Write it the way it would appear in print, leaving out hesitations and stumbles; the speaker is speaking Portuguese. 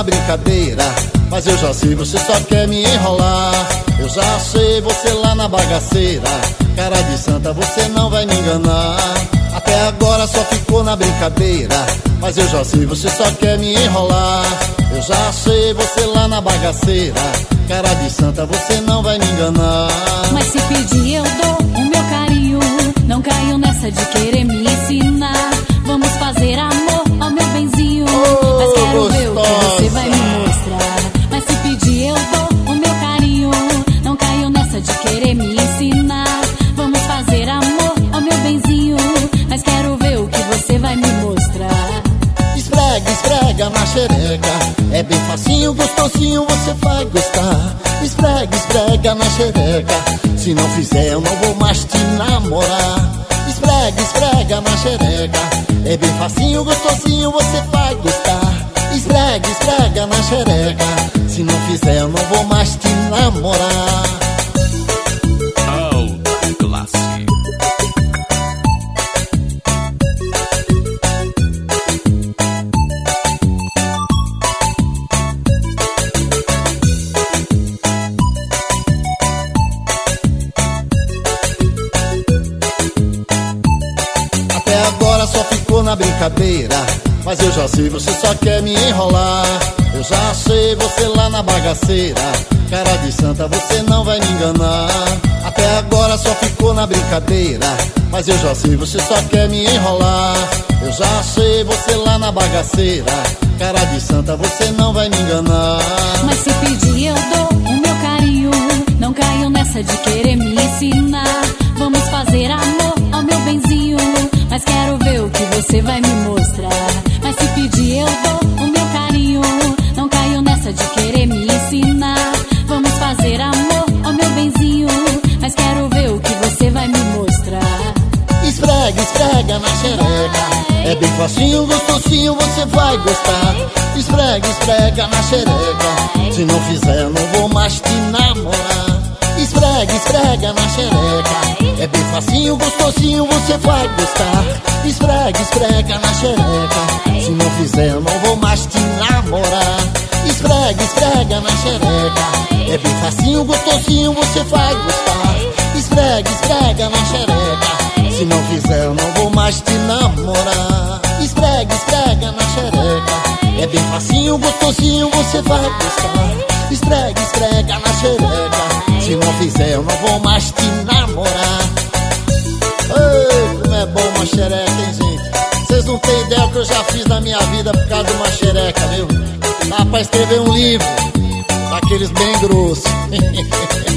brincadeira, mas eu já sei, você só quer me enrolar. Eu já sei, você lá na bagaceira, cara de santa, você não vai me enganar. Até agora só ficou na brincadeira, mas eu já sei, você só quer me enrolar. Eu já sei, você lá na bagaceira, cara de santa, você não vai me enganar. Mas se pedir eu dou o meu carinho, não caio nessa de querer me ensinar. Vamos fazer amor, ó meu benzinho, mas quero ver o que você vai me mostrar. Mas se pedir eu dou o meu carinho, não caio nessa de querer me ensinar. Vamos fazer amor, ó meu benzinho, mas quero ver o que você vai me mostrar. Esfrega, esfrega na xereca, é bem facinho, gostosinho, você vai gostar. Esfrega, esfrega na xereca, se não fizer eu não vou mais te namorar. Esfrega, esfrega na xereca, é bem facinho, gostosinho, você vai gostar. Esfrega, esfrega na xereca, se não fizer eu não vou mais te namorar. Alta classe. Até agora só ficou na brincadeira, mas eu já sei, você só quer me enrolar. Eu já sei, você lá na bagaceira, cara de santa, você não vai me enganar. Até agora só ficou na brincadeira, mas eu já sei, você só quer me enrolar. Eu já sei, você lá na bagaceira, cara de santa, você não vai me enganar. Mas se pedir eu dou o meu carinho, não caio nessa de querer me ensinar. Vamos fazer amor, ó meu benzinho, mas quero ver o que você vai me mostrar. Mas se pedir eu dou o meu carinho, não caio nessa de querer me ensinar. Vamos fazer amor, ó meu benzinho, mas quero ver o que você vai me mostrar. Esfrega, esfrega na xereca, é bem facinho, gostosinho, você vai gostar. Esfrega, esfrega na xereca, se não fizer eu não vou mais te namorar. Esfrega, esfrega na xereca, é bem facinho, gostosinho, você vai gostar. Esfrega, esfrega na xereca, se não fizer eu não vou mais te namorar. Esfrega, esfrega na xereca, é bem facinho, gostosinho, você vai gostar. Esfrega, esfrega na xereca, se não fizer eu não vou mais te namorar. Esfrega, esfrega na xereca, é bem facinho, gostosinho, você vai gostar. Esfrega, esfrega na xereca, se não fizer eu não vou mais te namorar. Ei, como é bom uma xereca, hein, gente? Vocês não têm ideia o que eu já fiz na minha vida por causa de uma xereca, viu? Dá pra escrever um livro, daqueles bem grossos.